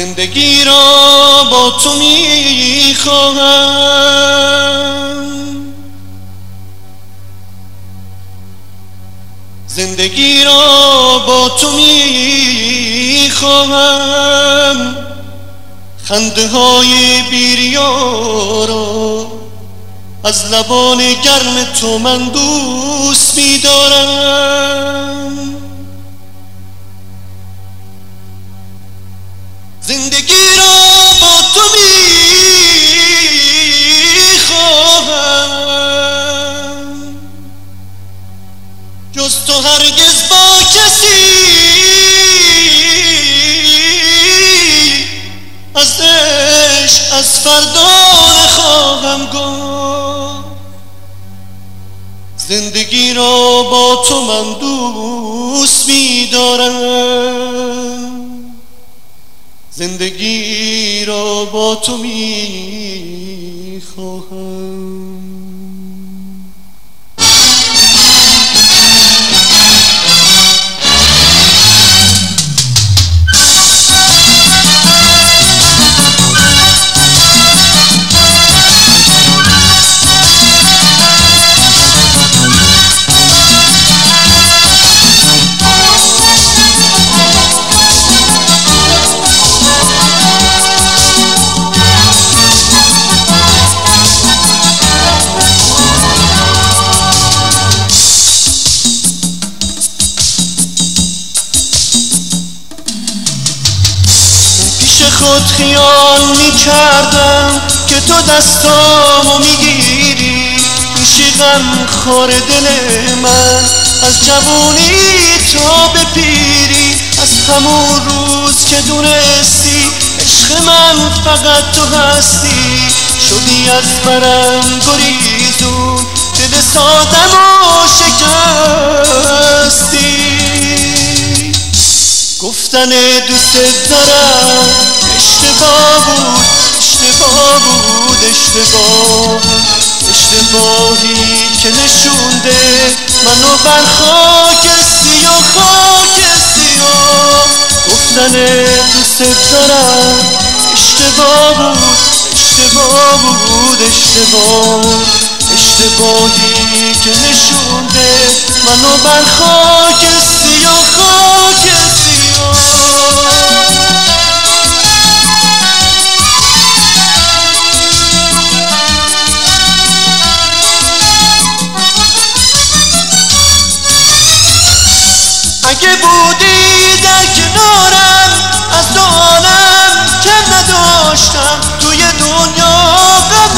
زندگی را با تو میخواهم، زندگی را با تو میخواهم، خنده های بیریا را از لبان گرم تو من دوست می‌دارم. زندگی را با تو می‌خواهم، جز تو هرگز با کسی از عشق از فردا نخواهم گفت. زندگی را با تو من دوست می‌دارم، زندگی را با تو می‌خواهم. خود خیال می کردم که تو دستامو میگیری، میشی غم خور دل من از جوونی تا به پیری. از همون روز که دونستی عشق من فقط تو هستی، شدی از برم گریزون، دل سادمو شکستی. گفتن دوست دارم اشتباه بود، اشتباه بود، اشتباهی که نشونده منو بر خاک سیاه، خاک سیاه. گفتن دوست دارم اشتباه بود، اشتباه بود، اشتباهی که نشونده منو بر خاک سیاه، خاک سیاه. اگه بودی در کنارم از دو عالم کم نداشتم، توی دنیا غم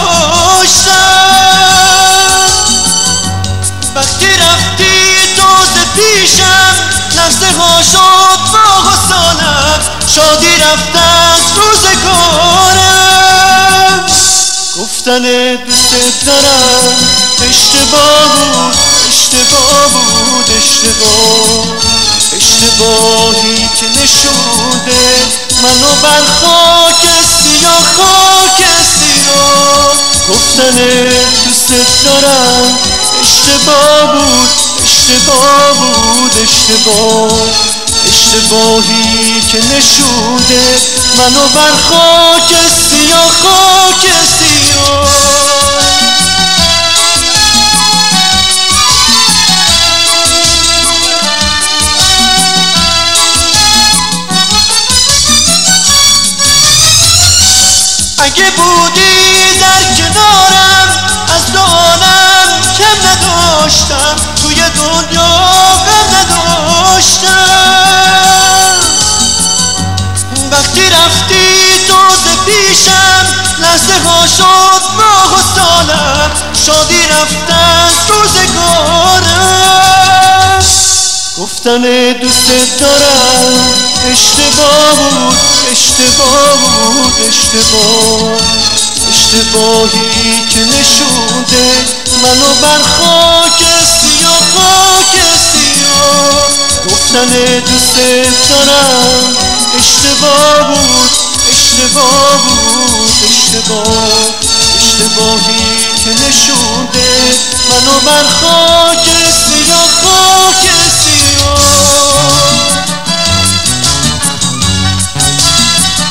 نداشتم. وقتی رفتی تازه پیشم لحظه ها شد ماه و سالم، شادی رفت از روزگارم. گفتن دوست دارم اشتباه بود، اشتباه بود، اشتباهی که نشونده منو بر خاک سیاه، خاک سیاه. گفتن دوست دارم اشتباه بود، اشتباه بود، اشتباهی که نشونده منو بر خاک سیاه، خاک سیاه. اگه بودی در کنارم از دو عالم کم نداشتم، توی دنیا غم نداشتم. وقتی رفتی تازه پیشم لحظه ها شد ماه و سالم، شادی رفت از روزگارم. گفتن دوست دارم اشتباه بود، اشتباه بود، اشتباهی که نشونده منو بر خاک سیاه، خاک سیاه. گفتن دوست دارم اشتباه بود، اشتباه بود، اشتباهی که نشونده منو بر خاک سیاه، خاک سیاه.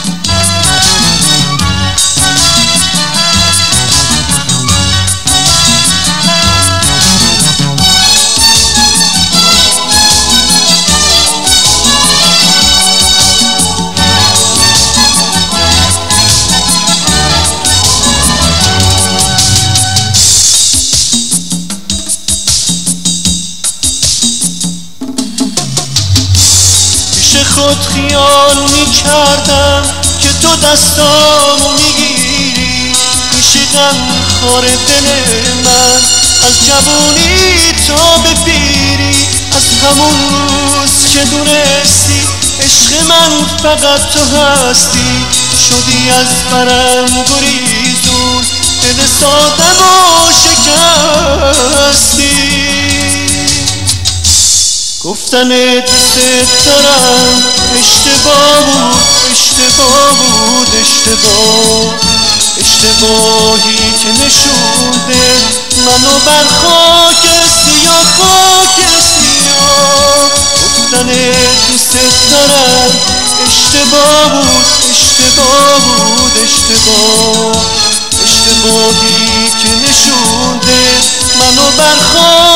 خود خیال میکردم که تو دستامو میگیری، میشی غمخوار دل من از جوونی تا به پیری. از همون روز که دونستی عشق من فقط تو هستی، شدی از برم گریزون، دل سادمو شکستی. گفتن دوست دارم اشتباه بود، اشتباه بود، اشتباهی که نشونده منو بر خاک سیاه، خاک سیاه. گفتن دوست دارم اشتباه بود، اشتباه بود، اشتباهی که نشونده منو بر خاک